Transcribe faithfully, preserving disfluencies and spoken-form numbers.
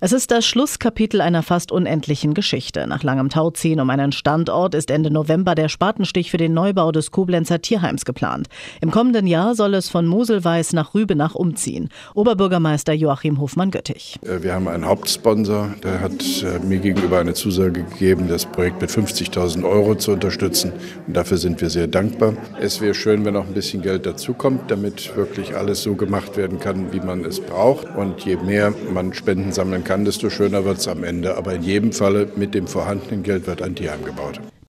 Es ist das Schlusskapitel einer fast unendlichen Geschichte. Nach langem Tauziehen um einen Standort ist Ende November der Spatenstich für den Neubau des Koblenzer Tierheims geplant. Im kommenden Jahr soll es von Moselweiß nach Rübenach umziehen. Oberbürgermeister Joachim Hofmann-Göttich. Wir haben einen Hauptsponsor, der hat mir gegenüber eine Zusage gegeben, das Projekt mit fünfzigtausend Euro zu unterstützen. Und dafür sind wir sehr dankbar. Es wäre schön, wenn noch ein bisschen Geld dazukommt, damit wirklich alles so gemacht werden kann, wie man es braucht. Und je mehr man Spenden sammeln kann, desto schöner wird es am Ende. Aber in jedem Falle mit dem vorhandenen Geld wird ein Tierheim gebaut.